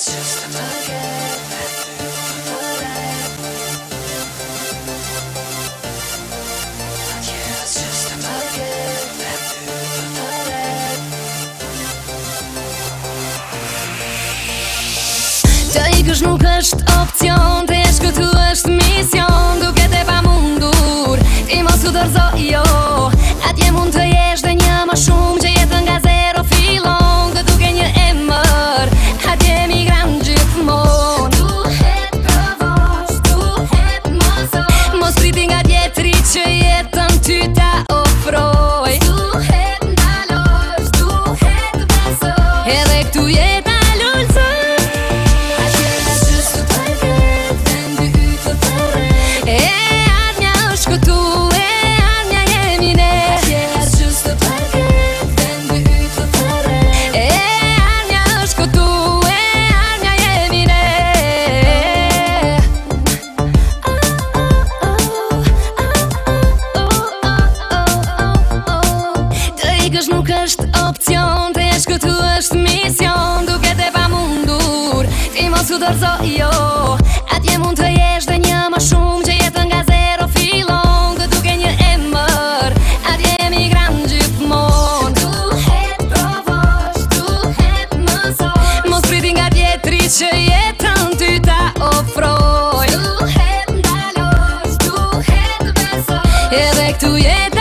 Që ikësh nuk është opcion, të jesh këtu është mision. Duke te pa mundur, ti mos u dorëzo, jo. Atje mund të jesh dhe një më shumë, që jetën nga zero fillon. Këtu ke një emër, atje emigrant gjithmon. Duhet provosh, duhet mososh, mos priti nga tjetri që jetën ty ta ofroj. Duhet ndalosh, duhet besosh, edhe këtu jeta lullësoj. Nuk është opcion, të jesh këtu është mision. Duke te pa mundur, ti mos u dorëzo, jo. Atje mund të jesh dhe një më shumë, që jetën nga zero fillon. Këtu ke një emër, atje emigrant gjithmon. Duhet provosh, duhet mësosh, mos priti nga tjetri që jetën ty ta ofroj. Duhet ndalosh, duhet besosh, edhe këtu jeta